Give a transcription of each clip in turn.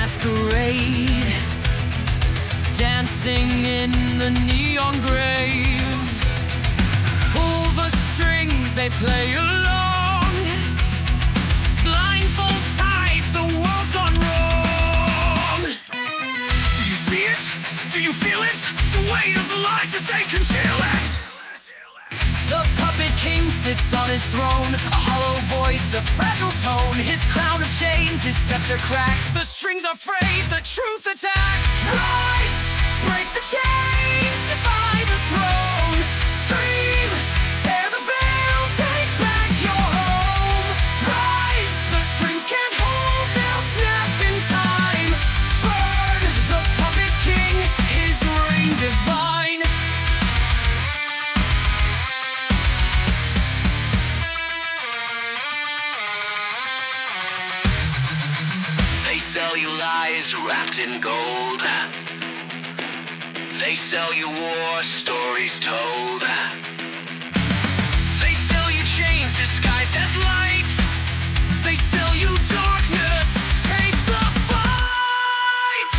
masquerade, dancing in the neon grave. Pull the strings, they play along. Blindfold tight, the world's gone wrong. Do you see it? Do you feel it? The weight of the lies that they conceal it. The puppet king sits on his throne, a hollow voice, a fragile tone. His crown of chains, his scepter cracked. The strings are frayed, the truth attacked. Rise, break the chains, defy the throne. Scream, tear the veil, take back your home. Rise, the strings can't hold, they'll snap in time. Burn the puppet king, his reign divine. They sell you lies wrapped in gold. They sell you war stories told. They sell you chains disguised as light. They sell you darkness, take the fight.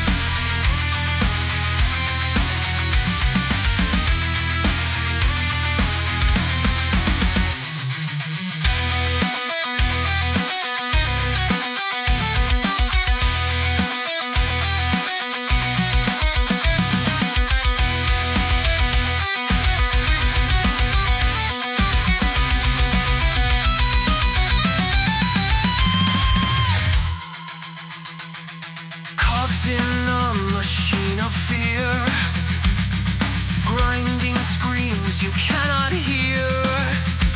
In a machine of fear, grinding screams you cannot hear.